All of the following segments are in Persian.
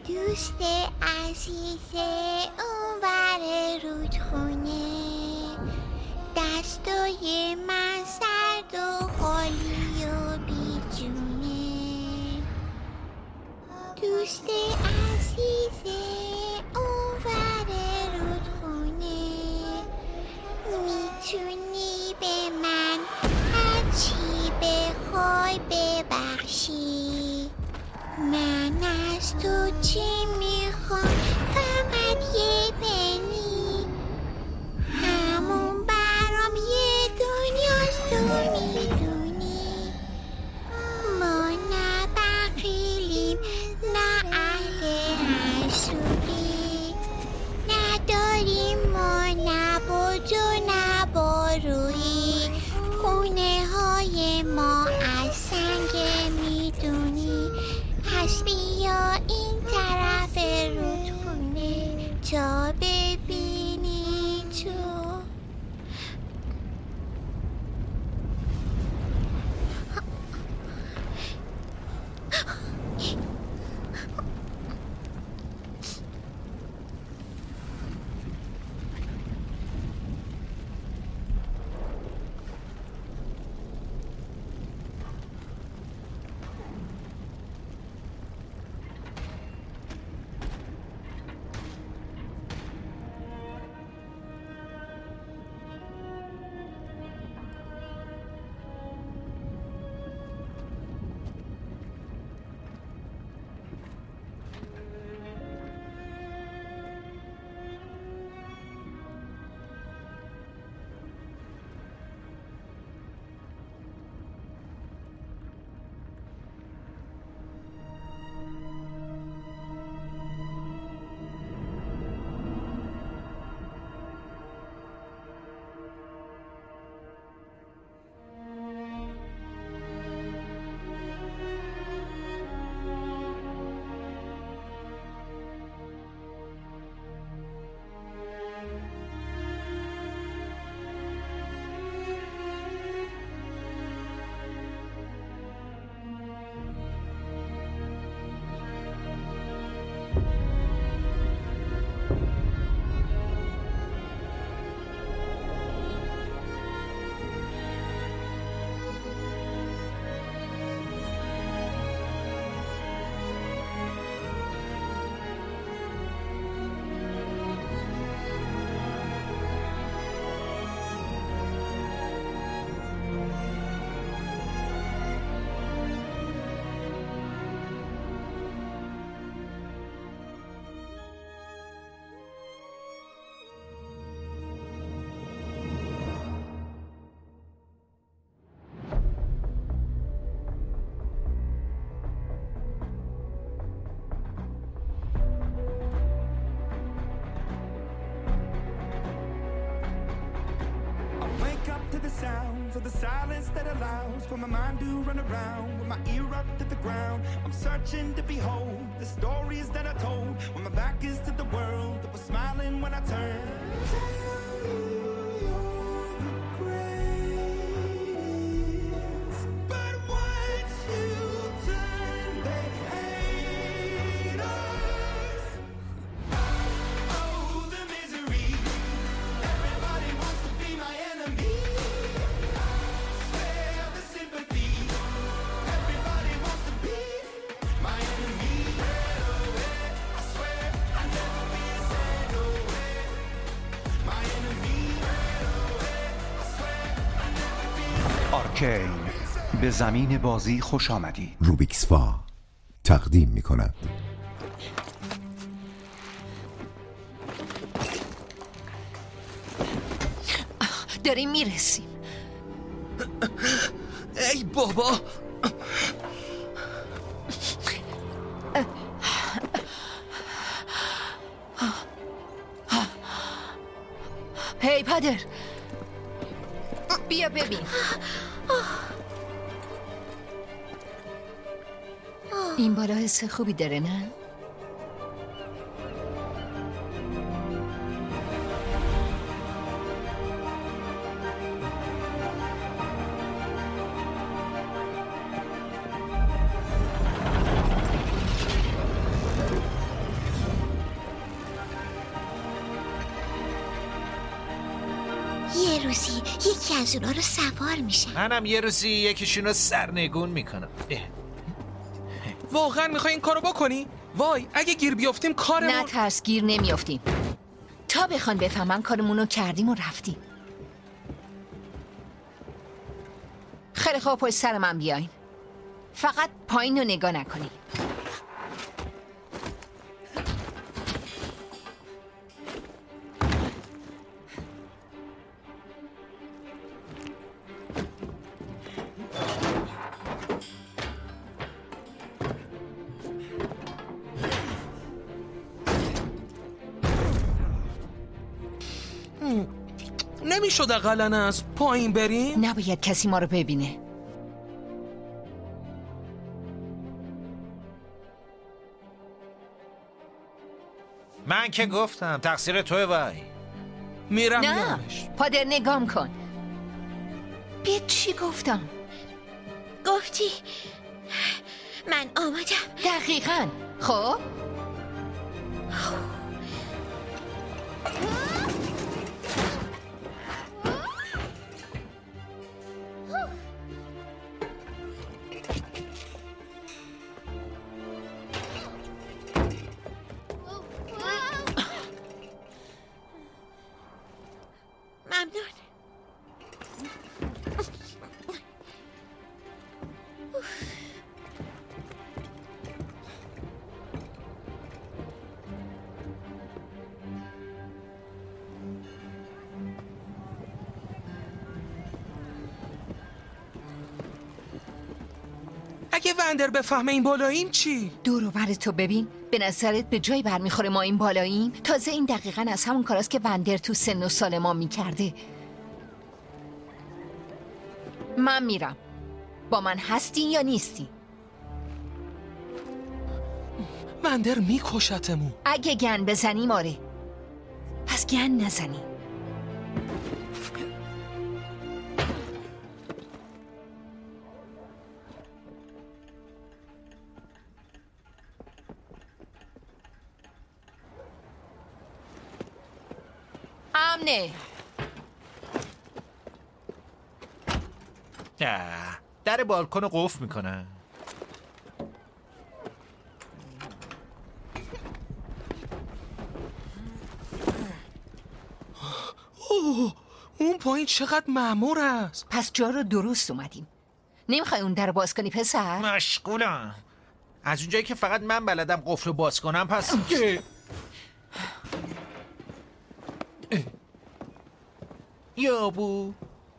دوست عزیز اونور رودخونه، دستای من سرد و خالی و بیجونه. دوست عزیز اونور رودخونه، میتونی به من هرچی بخوای ببخشی. من از تو چی میخوام؟ فقط یه پنی، همون برام یه دنیاست. تو میدونی ما نه بخیلیم نه اهل حسودی، نداریم ما نه برج و نه بارویی. خونه های ما از سنگ میدونی، پس بیا این طرف رودخونه تا ببینی تو. Sounds of the silence that allows for my mind to run around with my ear up to the ground. I'm searching to behold the stories that I told when my back is to the world that was smiling when I turned. آرکین به زمین بازی خوش آمدید. روبیکسفا تقدیم می کند. داریم میرسیم. ای بابا، هی پدر، بیا ببین. این بالا حس خوبی داره نه؟ روزی یکی از اونا رو سوار میشم. منم یه روزی یکیشون رو سرنگون میکنم. واقعا میخوای این کارو بکنی؟ وای اگه گیر بیافتیم کارمون. نه ترس، گیر نمیافتیم. تا بخوان بفهمن کارمونو کردیم و رفتیم. خیلی خوب، پشت سر من بیاین. فقط پایین رو نگاه نکنی. نمیشد اقلن از پایین بریم؟ نباید کسی ما رو ببینه. من که گفتم تقصیر توه. وای میرم نه یادش. پادر نگام کن. بیا چی گفتم؟ گفتی من آمادم. دقیقاً. خب ممنون. اگه وندر بفهمه این بالاییم چی؟ دور و بر تو ببین. به نظرت به جایی برمیخوره ما این بالاییم؟ تازه این دقیقاً از همون کاراست که وندر تو سن و سال ما میکرده. من میرم. با من هستی یا نیستی؟ وندر میکشتمون. اگه گن بزنیم آره، پس گن نزنی. امنه. در بالکن رو قفل میکنه. اوه اون پایین چقدر مأمور است. پس جا رو درست اومدیم. نمیخوای اون در رو باز کنی پسر؟ مشغولم. از اونجایی که فقط من بلدم قفل رو باز کنم پس یابو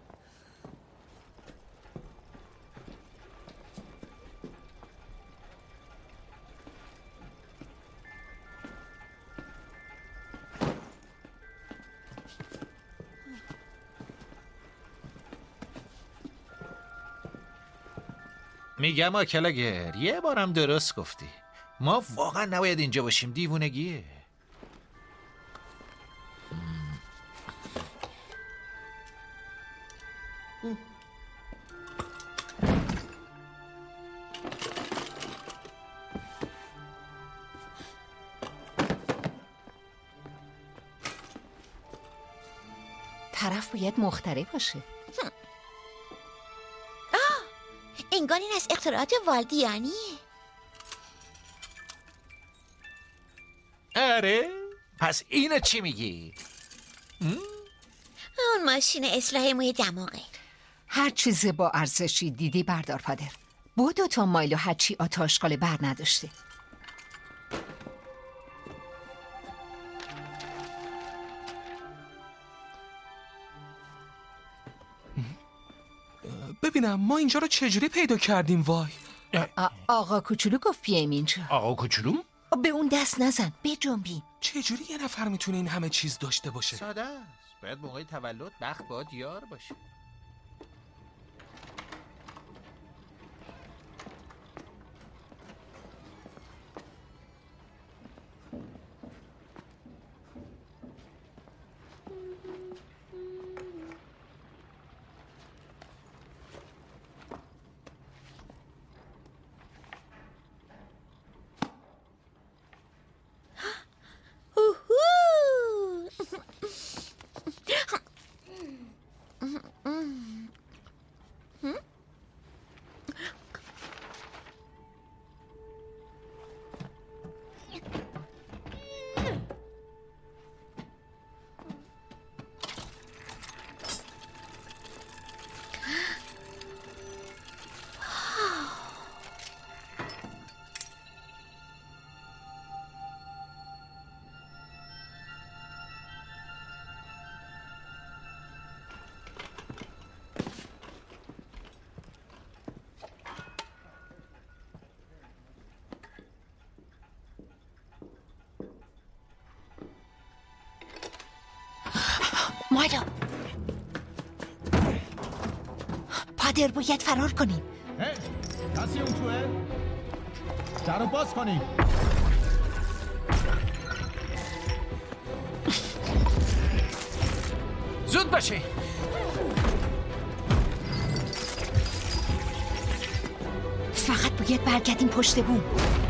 میگم آکلاگر یه بارم درست گفتی. ما واقعا نباید اینجا باشیم. دیوونگیه. طرف باید مخترع باشه. انگار این از اختراعات والدیانیه. آره؟ پس اینو چی میگی؟ اون ماشین اصلاح موی دماغه. هر چیز با ارزشی دیدی بردار پادر. 2 مایل و هرچی آتاشقال بر نداشته. ببینم ما اینجا رو چجوری پیدا کردیم؟ وای آقا کوچولو گفت بیایم اینجا. آقا کوچولو؟ به اون دست نزن، بجنبین. چجوری یه نفر میتونه این همه چیز داشته باشه؟ ساده است. باید موقع تولد بخت باید یار باشه. اومدم. پادر باید فرار کنیم. کسی اون توه؟ در رو باز کنیم. زود باشه. فقط باید برگردیم پشت بوم.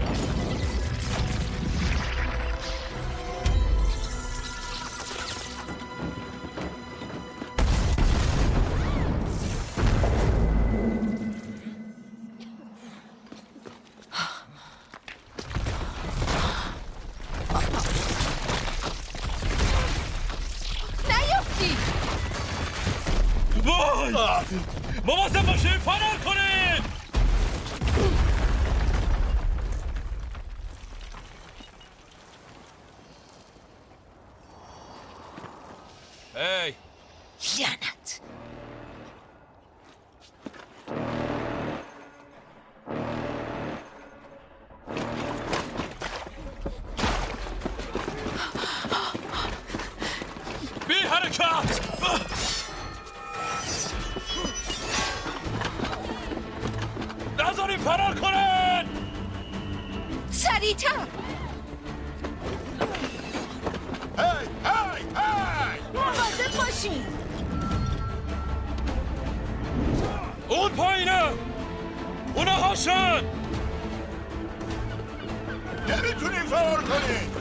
مواظب باشید، فرار کنید. هی لعنت. بی حرکت. نذاریم فرار کنن. سریعتر. هی هی هی. مواظب باشین. اون پایینه. اونا هاشن. نمیتونیم فرار کنیم.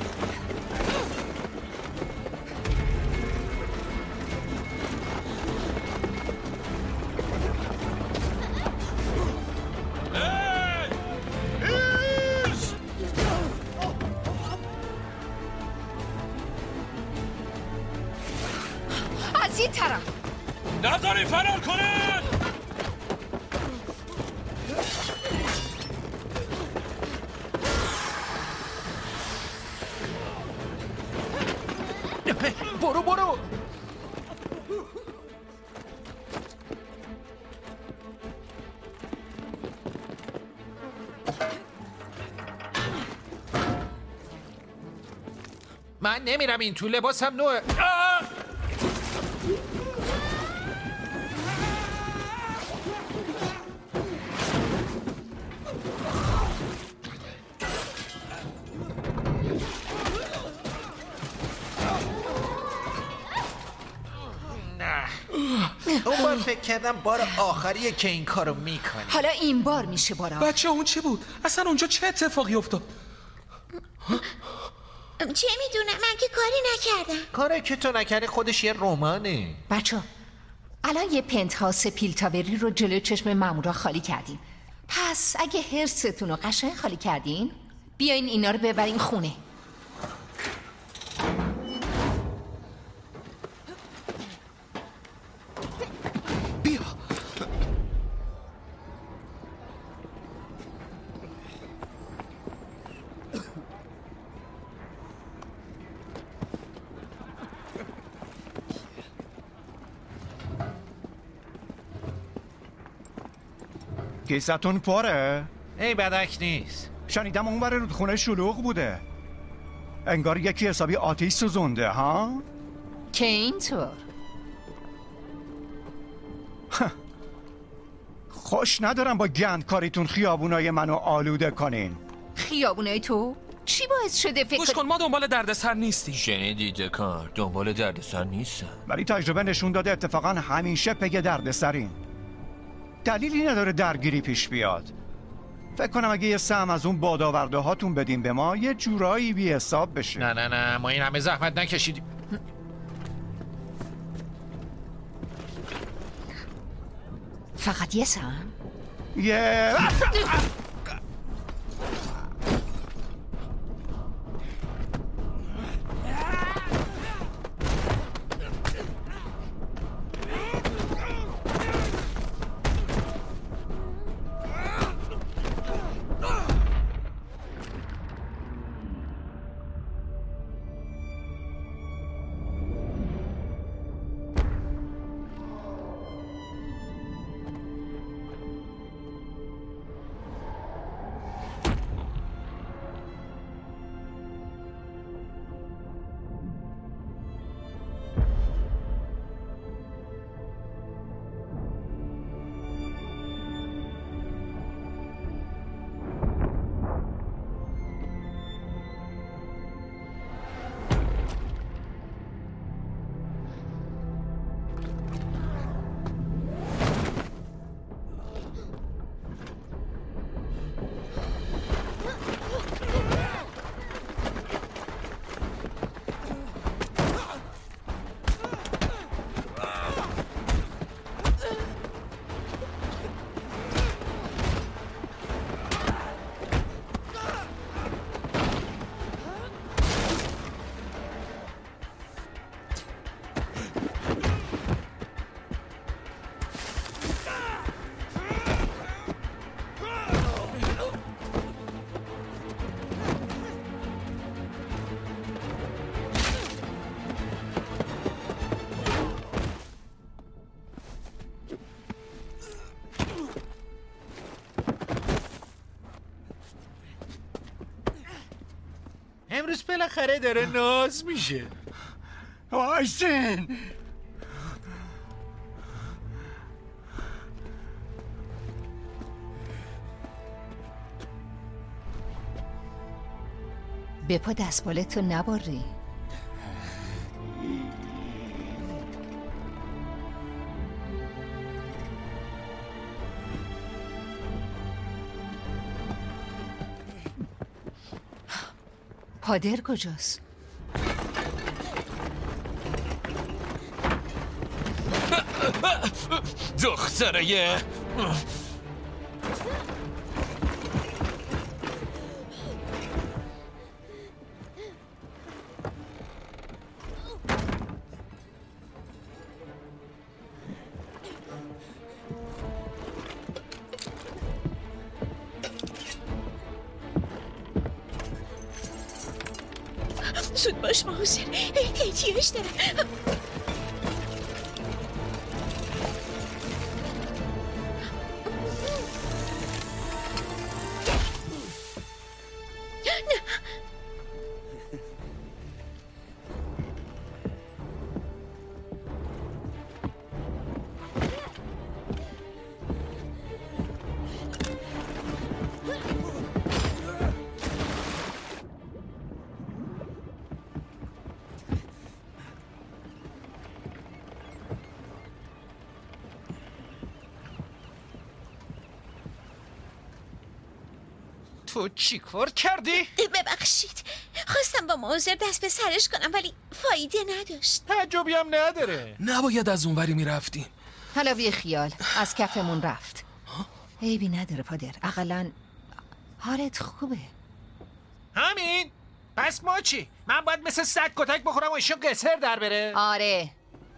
از این طرف. نذاری فرار کنن. برو برو. من نمیرم این تو، لباسم نوعه. اون بار فکر کردم بار آخریه که این کارو میکنی. حالا این بار میشه بارا. بچه اون چی بود؟ اصلا اونجا چه اتفاقی افتاد؟ چه میدونم، من که کاری نکردم. کاری که تو نکردی خودش یه رمانه. بچه الان یه پنت هاوس پیلتاوری رو جلوی چشم مامورا خالی کردیم. پس اگه هرستون رو قشنگ خالی کردین، بیاین اینا رو ببرین خونه. بیا. کیستون پره؟ ای بدک نیست. شنیدم اون بره رودخونه شلوغ بوده. انگار یکی حسابی آتیش سوزونده ها؟ که اینطور خوش ندارم با گند کاریتون خیابونای منو آلوده کنین. خیابونای تو؟ چی باعث شده فکر گوش کن، ما دنبال دردسر نیستیم. شنیدی دکار، دنبال دردسر نیستم. ولی تجربه نشون داده اتفاقا همیشه پی دردسرین. دلیلی نداره درگیری پیش بیاد. فکر کنم اگه یه سهم از اون بادآورده هاتون بدیم به ما، یه جورایی بی حساب بشه. نه نه نه، ما این همه زحمت نکشیدیم. فقط یه سهم؟ یه امروز بالاخره داره ناز میشه. وایسین. به پا دستمالتو نباری. پادر کجاست؟ دختره زود باش ماوزر، احتیاج دارم. تو چی کار کردی؟ ببخشید، خواستم با ماوزر دست به سرش کنم ولی فایده نداشت. تعجبی هم نداره. نباید از اونوری میرفتیم. حالا بی خیال از کفمون رفت. عیبی نداره پادر، اقلن حالت خوبه. همین؟ پس ما چی؟ من باید مثل سگ کتک بخورم و ایشون قصر در بره؟ آره.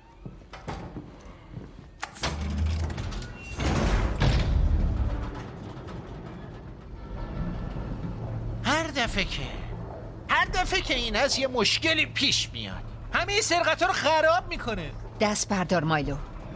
هر دفعه که این از یه مشکلی پیش میاد همه این سرقتا رو خراب میکنه. دست بردار مایلو.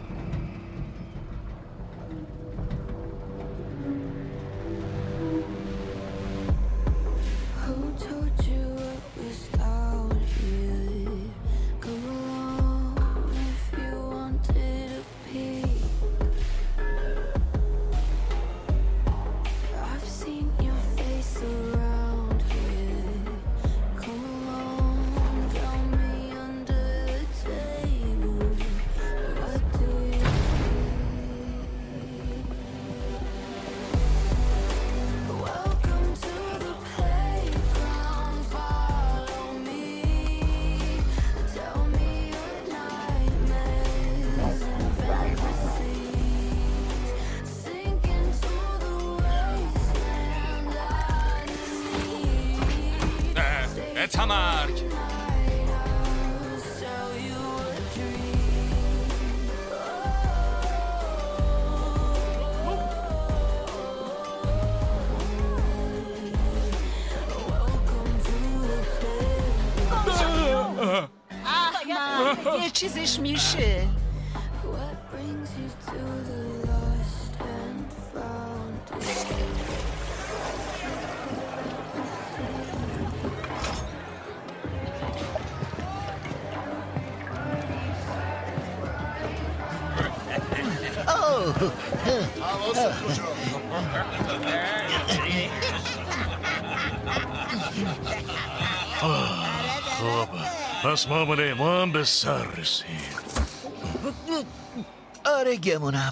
تمرگ یه چیزش میشه. خب پس معامله ما هم به سر رسید. آره گمونم.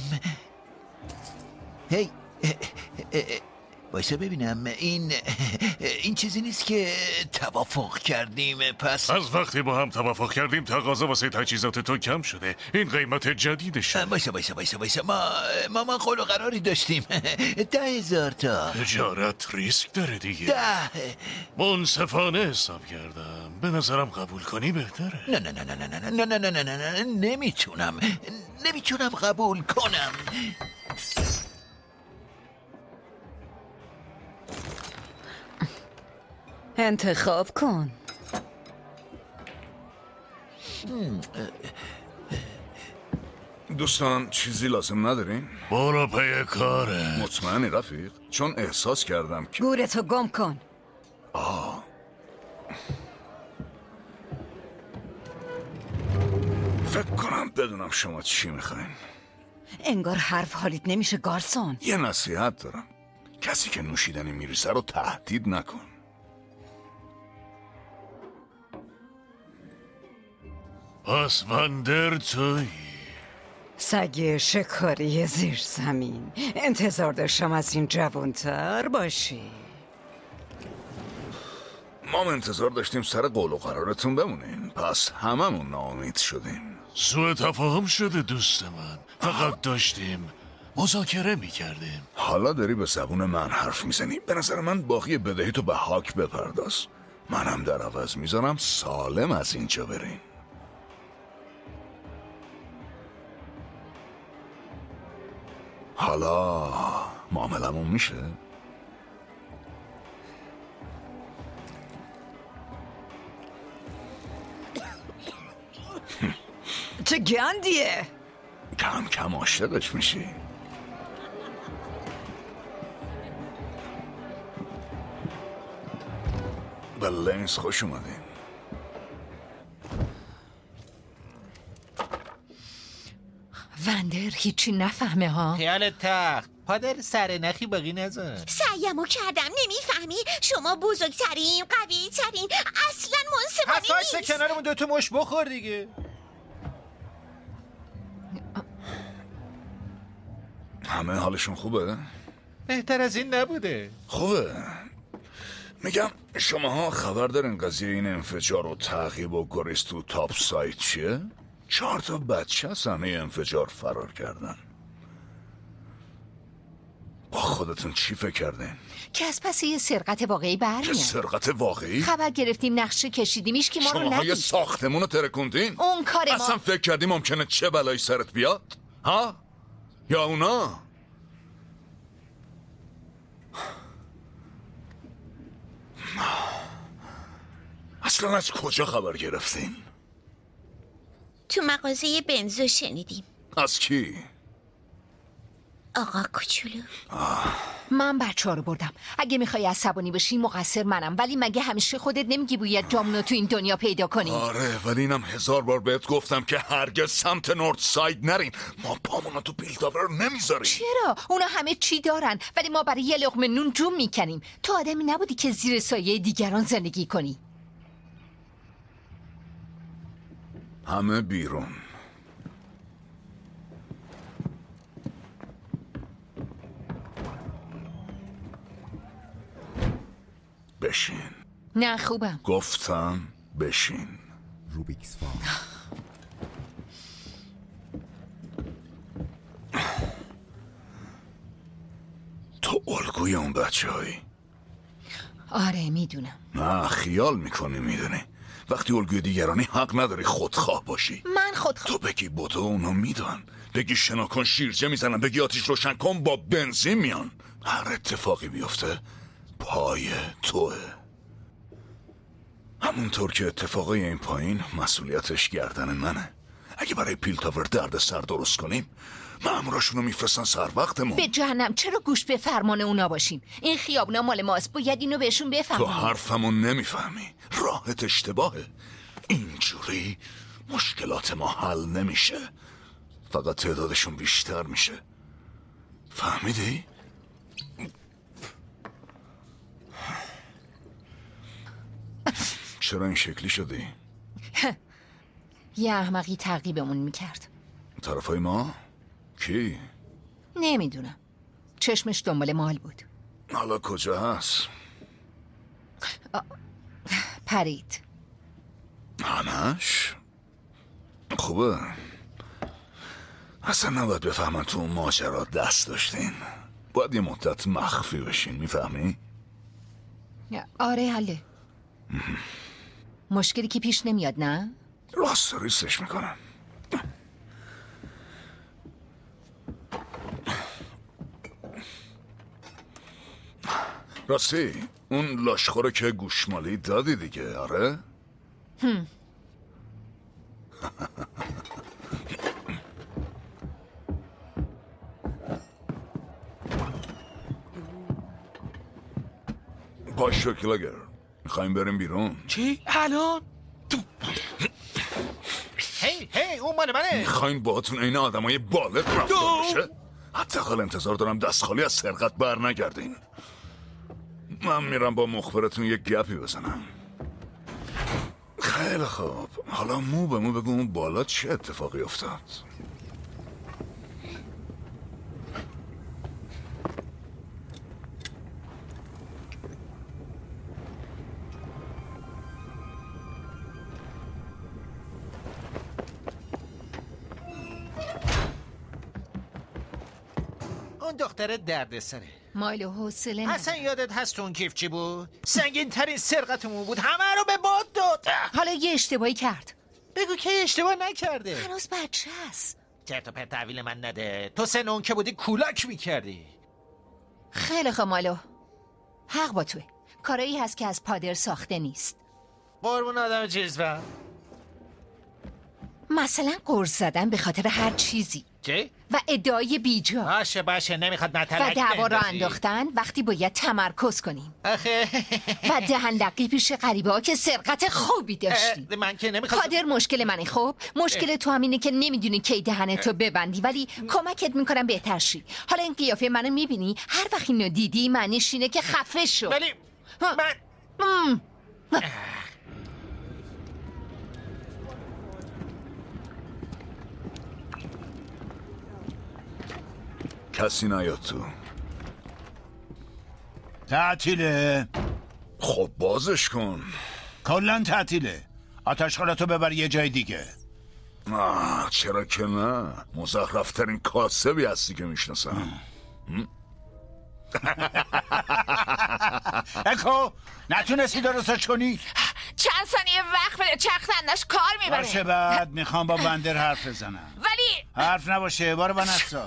هی بایستا ببینم این چیزی نیست که توافق کردیم. پس از وقتی با هم توافق کردیم تقاضا واسه تجهیزات تو کم شده. این قیمت جدیدشه. بایستا ما قول و قراری داشتیم 10,000 تا. تجارت ریسک داره دیگه. 10 منصفانه حساب کردم. به نظرم قبول کنی بهتره. نه نمیتونم قبول کنم. انتخاب کن. دوستان چیزی لازم ندارین؟ برو پی کاره. مطمئنی رفیق؟ چون احساس کردم که گورتو گم کن. فکر کنم بدونم شما چی میخواین. انگار حرف حالیت نمیشه گارسون. یه نصیحت دارم، کسی که نوشیدنی میریزه رو تهدید نکن. پس وندر توی سگ شکاری زیر زمین. انتظار داشتم از این جوانتر باشی. ما انتظار داشتیم سر قول و قرارتون بمونین، پس هممون ناامید شدیم. سوء تفاهم شده دوست من. فقط داشتیم مذاکره میکردیم. حالا داری به زبون من حرف میزنی. به نظر من باقی بدهی تو به هاک بپرداز، منم در عوض میذارم سالم از اینجا برین. حالا معاملمون میشه؟ چه گندیه؟ کم کم عاشقش میشی. به لنز خوش اومدین. وندر هیچی نفهمه ها. خیال تخت پادر سر نخی باقی نذار. سعیمو کردم نمیفهمی. شما بزرگترین قوی ترین، اصلا منصفانه نیست. نیست. کنارمون دوتا مش بخور دیگه. همه حالشون خوبه؟ بهتر از این نبوده. خوبه. میگم شماها خبر دارین قضیه این انفجار و تعقیب و گریز تو تاپ سایت چیه؟ 4 تا بچه از همه انفجار فرار کردن. با خودتون چی فکر کردین؟ که از پس یه سرقت واقعی برمیاد. که سرقت واقعی؟ خبر گرفتیم نقشه کشیدیم ایش که ما رو ندید. شماها یه ساختمون رو ترکوندین؟ اون کار ما. اصلا فکر کردی ممکنه چه بلایی سرت بیاد؟ ها؟ یا اونا؟ اصلا از کجا خبر گرفتین؟ تو مغازه بنزو شنیدیم. از کی؟ آقا کوچولو. من بچه ها رو بردم. اگه میخوای عصبانی بشی مقصر منم، ولی مگه همیشه خودت نمیگی باید جامونو تو این دنیا پیدا کنی؟ آره، ولی اینم 1000 بار بهت گفتم که هرگز سمت نورد ساید نرین. ما پامونو تو پیلتاور نمیذاریم. چرا؟ اونا همه چی دارن، ولی ما برای یه لقمه نون جون میکنیم. تو آدمی نبودی که زیر سایه دیگران زندگی کنی. همه بیرون. بشین. نه خوبم. گفتم بشین. روبیکس فا. تو الگوی اون بچه هایی؟ آره میدونم. نه خیال میکنی میدونی. وقتی الگوی دیگرانی حق نداری خودخواه باشی. من خودخواه؟ تو بگی بدو اونا میدون، بگی شنا کن شیرجه میزنن، بگی آتیش روشن کن با بنزین میان. هر اتفاقی بیفته پای توه. همونطور که اتفاقی این پایین مسئولیتش گردن منه. اگه برای پیلتاور درد سر درست کنیم ماموراشونو میفرستن سر وقتمون. به جهنم، چرا گوش به فرمان اونا باشیم؟ این خیابونا مال ماست، باید اینو بهشون بفهمیم. تو حرفمون نمیفهمی، راهت اشتباهه. اینجوری مشکلات ما حل نمیشه، فقط تعدادشون بیشتر میشه. فهمیدی؟ چرا این شکلی شدی؟ یه احمقی تعقیبمون میکرد. طرفای ما؟ کی؟ نمیدونم، چشمش دنبال مال بود. حالا کجا هست؟ پرید. همش؟ خوبه. اصلا نباید بفهمن تو اون ماجرا دست داشتین. باید یه مدت مخفی بشین، میفهمی؟ آره حله. مشکلی که پیش نمیاد نه؟ راست ریستش میکنم. راستی اون لاشخوره که گوشمالی دادی دیگه، آره؟ باش کلاگر، میخوایم بریم بیرون. چی؟ الان؟ هی اون مال منه. میخواین باهاتون این آدمای بالغ رفتار بشه؟ حداقل انتظار دارم دست خالی از سرقت بر نگردین. من میرم با مخبرتون یک گپی بزنم. خیلی خوب، حالا مو به مو بگو اون بالا چه اتفاقی افتاد؟ اون دختر دردسره. مایلو حوصله نداره. اصلا یادت هست اون کیف چی بود؟ سنگین ترین سرقتمون بود، همه رو به باد داد. حالا یه اشتباهی کرد. بگو که اشتباه نکرده. هنوز بچه هست. چرت و پرت تحویل من نده. تو سن اون که بودی کولاک میکردی. خیلی خوب مایلو، حق با توه. کارایی هست که از پادر ساخته نیست. قربون آدم چیز و مثلا قرص زدن به خاطر هر چیزی. چی؟ و ادعای بیجا. باشه نمیخواد مطلق و دعوا را انداختن وقتی باید تمرکز کنیم. آخه و دهنلقی پیش غریبه ها که سرقت خوبی داشتی. من که نمیخواد. پادر مشکل منه. خب مشکل تو همینه که نمیدونی کی دهنتو ببندی، ولی کمکت میکنم بهتر شی. حالا این قیافه منو میبینی؟ هر وقت اینو دیدی معنیش اینه که خفه شو. ولی من کسی نیاد تو. تعطیله. خب بازش کن. کلن تعطیله. آتشخالتو ببر یه جای دیگه. چرا که نه، مزخرفترین کاسبی هستی که میشناسم. اکو نتونستی درستش کنی؟ چند ثانیه وقت بده، چرخندش کار میبره. باشه بعد میخوام با بندر حرف بزنم. ولی حرف نباشه، بارو بنسا.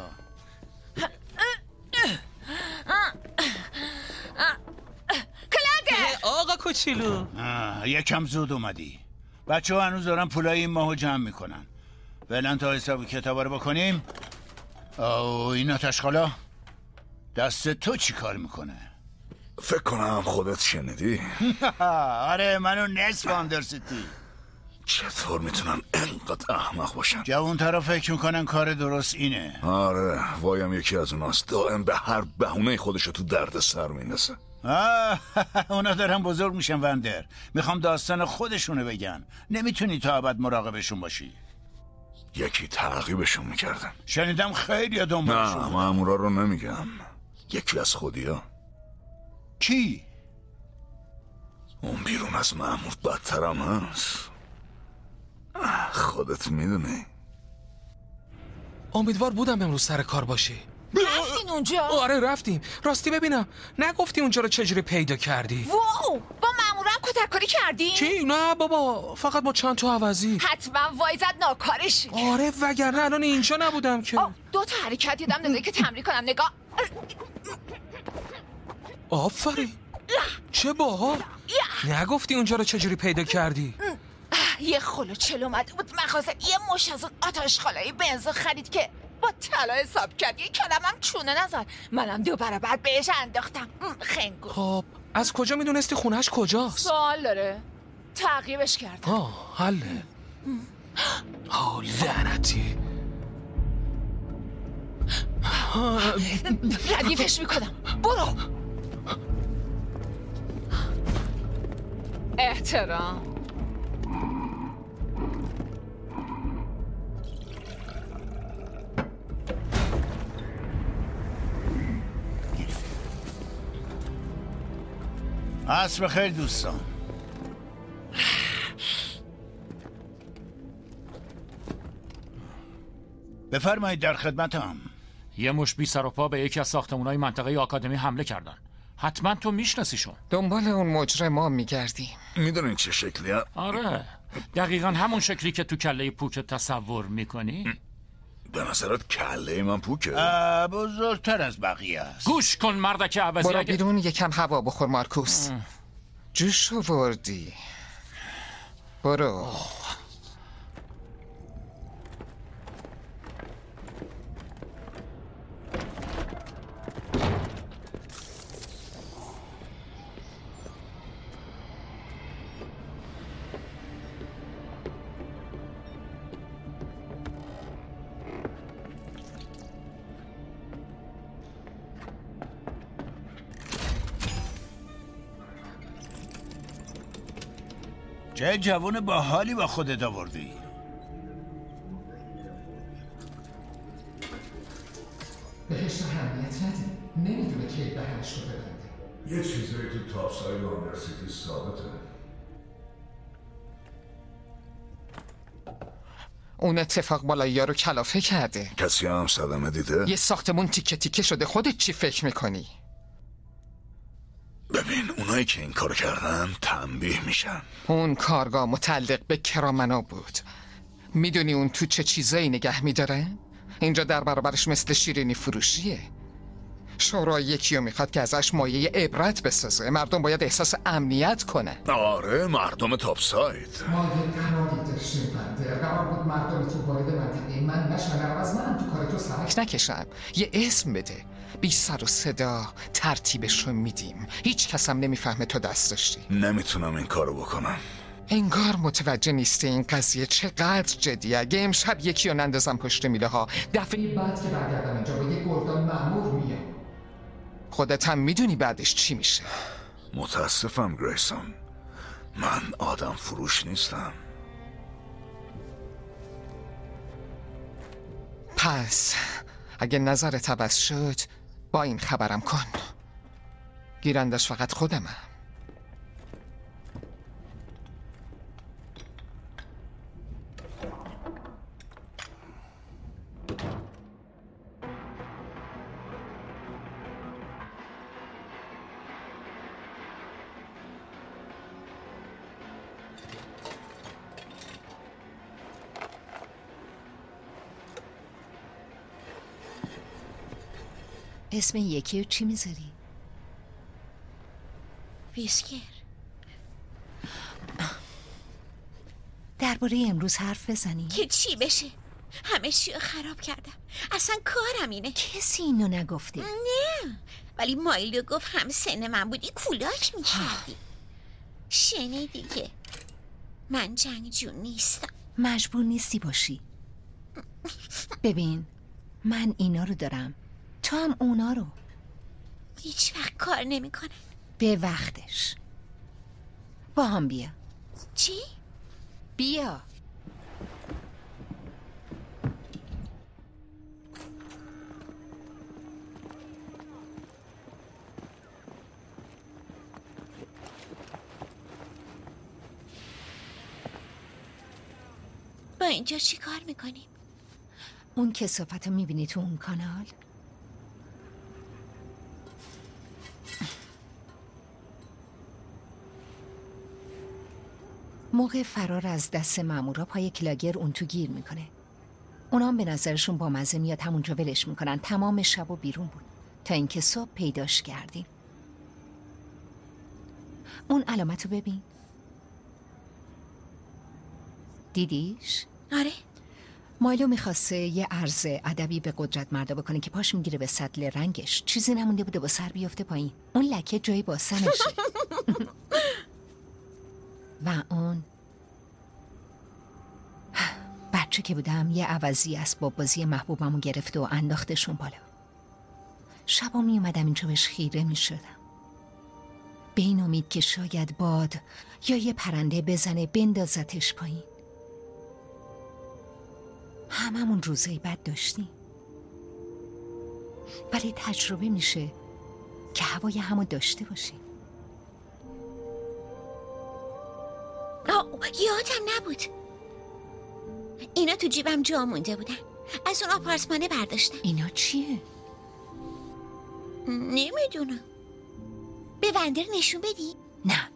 کلاگه آقا کوچولو، یکم زود اومدی. بچه ها هنوز دارن پولای این ماهو جمع میکنن. فعلا تا حساب کتابا رو بکنیم. این آتشخالا دست تو چی کار میکنه؟ فکر کنم خودت شنیدی. آره منو نصف آندرسیتی. چطور میتونن انقدر احمق باشن؟ جوان‌ترا فکر میکنن کار درست اینه. آره وایم یکی از اوناست. دائم به هر بهونه خودشو تو درد سر میندازه. اونا دارن بزرگ میشن وندر. میخوام داستان خودشونو بگن. نمیتونی تا ابد مراقبشون باشی. یکی تعقیبشون میکردن. شنیدم خیلی دنبالشون. نه مامورا رو نمیگم. یکی از خودیا. کی؟ اون بیرون از مامور بدترم هست. خودت میدونی. امیدوار بودم امروز سر کار باشی. رفتین اونجا؟ آره رفتیم. راستی ببینم نگفتی اونجا رو چجوری پیدا کردی؟ واو، با مامورم کتککاری کردی؟ چی؟ نه بابا، فقط با چند تا عوضی. حتما وای زد ناکارش. آره وگرنه الان اینجا نبودم که. دو تا حرکت یادم داده که تمرین کنم. نگاه. آفرین، چه باحال. نگفتی اونجا رو چجوری پیدا کردی؟ یه خلوچل اومده بود مغازه، یه مش از اون آتشخالای بنزو خرید که با طلا حساب کرد. یه کلمم چونه نزد. منم 2 برابر بهش انداختم. خنگو. خب از کجا میدونستی خونهش کجاست؟ سوال داره. تعقیبش کردم. حله. لعنتی. ردیفش میکنم. برو. احترام. عصر بخیر دوستان. بفرمایید در خدمتم. یه مش بی سر و پا به یکی از ساختمان‌های منطقه آکادمی حمله کردن. حتما تو میشناسیشون. دنبال اون مجرما میگردیم. میدونین چه شکلیه؟ آره دقیقا همون شکلی که تو کله پوک تصور میکنی. به نظرت کله من پوکه؟ بزرگتر از بقیه است. گوش کن مردک عوضی. برو بیرون یکم هوا بخور مارکوس. جوش آوردی. برو. چه جوون با حالی با خودت آوردی. بهش اهمیت نده. نمیدونه که دهنش رو ببنده. یه چیزایی تو تاپساید یونیورسیتی ثابته. اون اتفاق بالایی ها رو کلافه کرده. کسی هم صدمه دیده؟ یه ساختمون تیکه تیکه شده. خودت چی فکر میکنی؟ ببین اونایی که این کار کردن تنبیه میشن. اون کارگاه متعلق به کرامنا بود. میدونی اون تو چه چیزایی نگه میداره؟ اینجا در برابرش مثل شیرینی فروشیه. شورای یکی رو میخواد که ازش مایه عبرت بسازه. مردم باید احساس امنیت کنه. آره مردم تاپساید. ما یه قراری داشتیم بنده. قرار بود مردم تو وارد منطقه من نشن. از من تو کار تو سرک نکشم. یه اسم بده. بی سر و صدا ترتیبش رو میدیم. هیچ کس هم نمیفهمه تو دست داشتی. نمیتونم این کارو بکنم. انگار متوجه نیستی این قضیه چقدر جدیه. اگه امشب یکی رو نندازم پشت میله ها، دفعه بعد که برگردم اینجا با یه گردان مأمور میام. خودت هم میدونی بعدش چی میشه. متاسفم گریسون، من آدم فروش نیستم. پس اگه نظرت عوض شد با این خبرم کن. گیرندش فقط خودمم. اسم یکی رو چی میذاری؟ ویسکر. درباره امروز حرف بزنی؟ که چی بشه؟ همه چی رو خراب کردم. اصلا کارم اینه. کسی اینو نگفته. نه ولی مایلو گفت هم سن من بودی کولاک میکردی. شنیدی که من جنگجو نیستم. مجبور نیستی باشی. ببین من اینا رو دارم، تو هم اونا رو. هیچ وقت کار نمیکنن. به وقتش. با هم بیا. چی؟ بیا. با اینجا چی کار میکنیم؟ اون کثافت رو میبینی تو اون کانال؟ موقع فرار از دست مامورا پای کلاگر اون تو گیر میکنه. اونام به نظرشون با مزه میاد همونجا ولش میکنن. تمام شب و بیرون بود تا اینکه صبح پیداش کردیم. اون علامتو ببین. دیدیش؟ آره. مایلو میخواسته یه عرض ادبی به قدرت مردا بکنه که پاش میگیره به سطل رنگش. چیزی نمونده بوده با سر بیفته پایین. اون لکه جایی باسنشه. و اون بچه که بودم یه عوضی اسباب بازی محبوبمو گرفته و انداختشون بالا. شبا می اومدم اینجا بهش خیره می شدم، به این امید که شاید باد یا یه پرنده بزنه بندازتش پایین. هممون روزای بد داشتیم، ولی تجربه میشه که هوای همو داشته باشیم. یادم نبود اینا تو جیبم جا مونده بودن. از اون آپارتمانه برداشتم. اینا چیه؟ نمیدونم. به وندر نشون بدی؟ نه.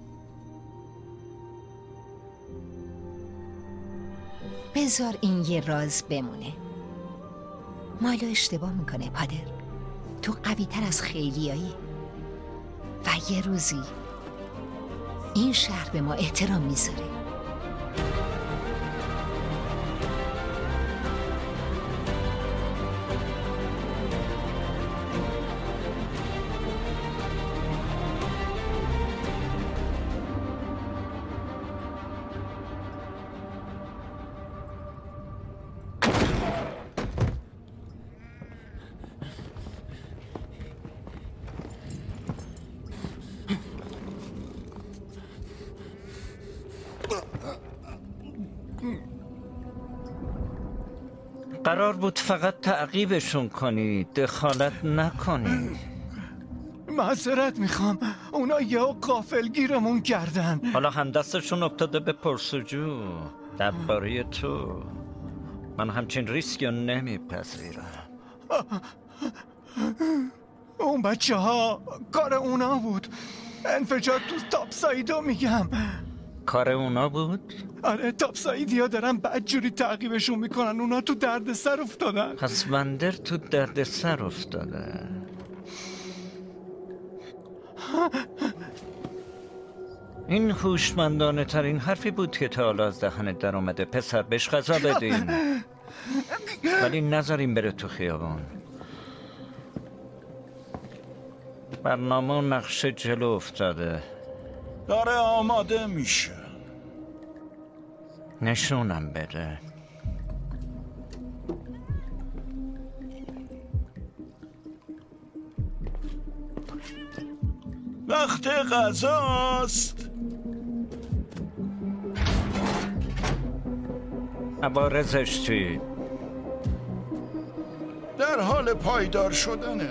بذار این یه راز بمونه. مایلو اشتباه میکنه پادر. تو قوی تر از خیلیایی و یه روزی این شهر به ما احترام میذاره. قرار بود فقط تعقیبشون کنید، دخالت نکنید. معذرت میخوام، اونا یه غافلگیرمون کردن. حالا هم دستشون افتاده به پرسجو درباره تو. من همچین ریسکی رو نمیپذیرم. اون بچه ها کار اونا بود. انفجار تو تاپسایدو میگم. کار اونا بود؟ آره، تاپسایدی ها دارن بدجوری تعقیبشون میکنن. اونا تو دردسر افتادن. پس وندر تو دردسر افتاده. این هوشمندانه ترین حرفی بود که تا حالا از دهنت در اومده. پسر بهش غذا بدین، ولی نذاریم بره تو خیابان. برنامه و نقشه جلو افتاده، داره آماده میشه. نشونم بده. وقت غذاست. عوارضش چی؟ در حال پایدار شدنه.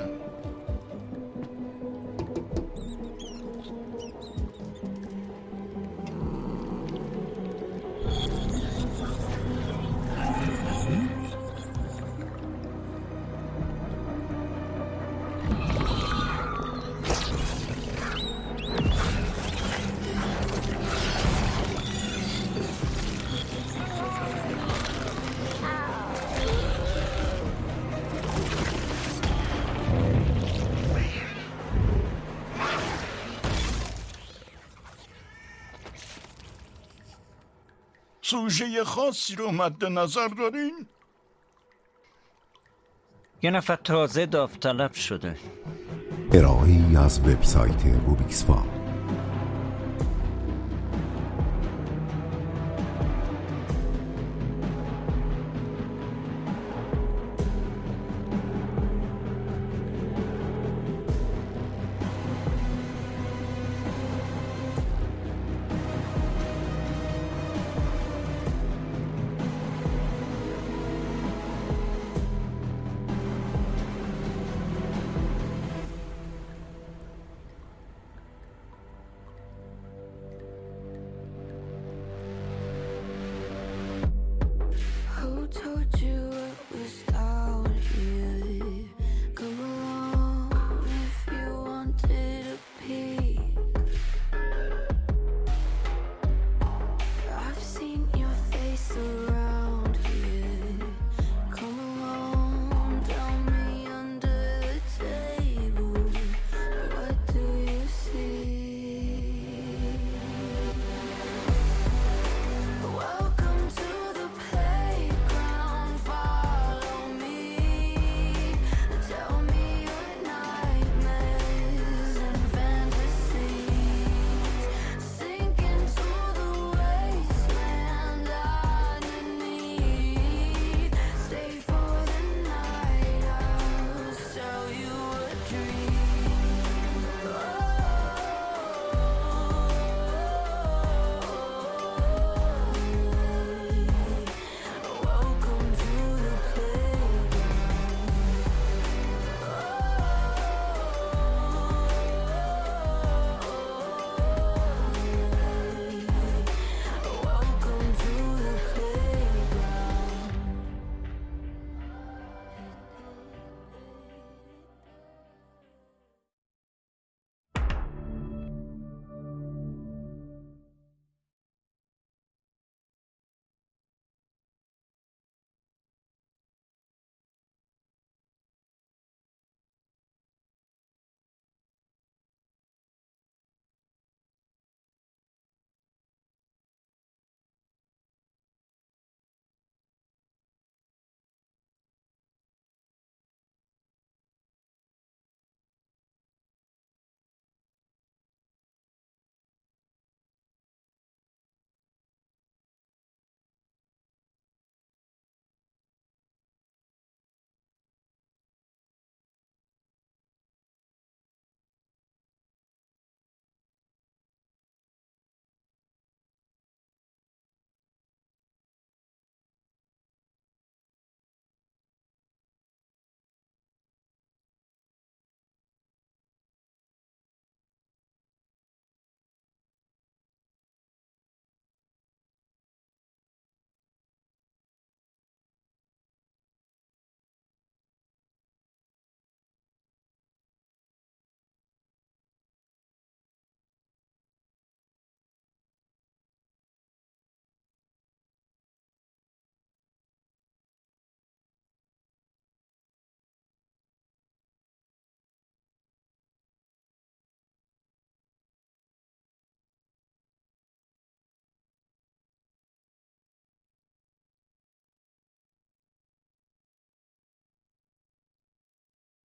سوژه خاصی رو مد نظر دارین؟ یه نفر تازه داوطلب شده. ارائه‌ای از وبسایت روبیکس فام.